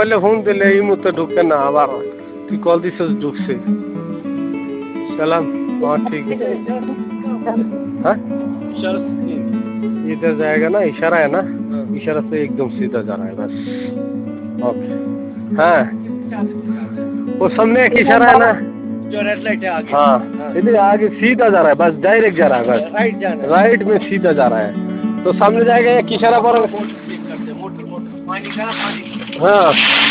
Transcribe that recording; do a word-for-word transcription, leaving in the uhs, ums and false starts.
mobile phone दिले ई मुते ढुके ना आবার তুই কল দিছস ঢুকছে सलाम हाँ ठीक है हाँ इशारा इधर जाएगा ना इशारा है ना इशारा से एकदम सीधा जा रहा है बस ओके हाँ वो सामने एक इशारा है ना जो रेड लाइट है आगे हाँ इधर आगे सीधा जा रहा है बस डायरेक्ट जा रहा है बस राइट जाना राइट में सीधा जा रहा है तो सामने जाएगा एक इशारा पर हाँ